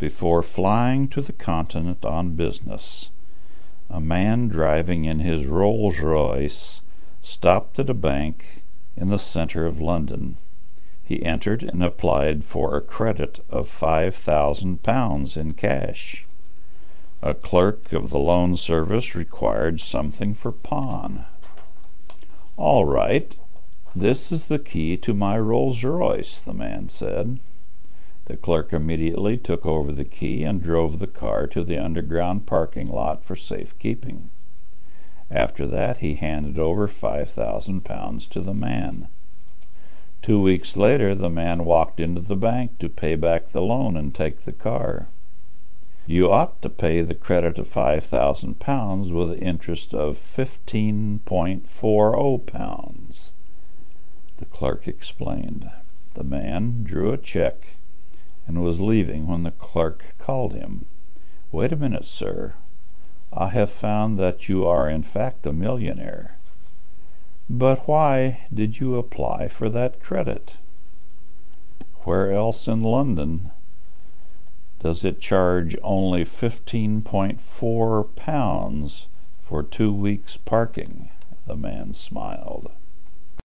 Before flying to the continent on business, a man driving in his Rolls-Royce stopped at a bank in the center of London. He entered and applied for a credit of £5,000 in cash. A clerk of the loan service required something for pawn. "All right, this is the key to my Rolls-Royce," the man said. The clerk immediately took over the key and drove the car to the underground parking lot for safekeeping. After that, he handed over £5,000 to the man. 2 weeks later, the man walked into the bank to pay back the loan and take the car. "You ought to pay the credit of £5,000 with interest of £15.40, the clerk explained. The man drew a check and was leaving when the clerk called him. "Wait a minute, sir. I have found that you are in fact a millionaire. But why did you apply for that credit? Where else in London does it charge only £15.40 for 2 weeks' parking?" The man smiled.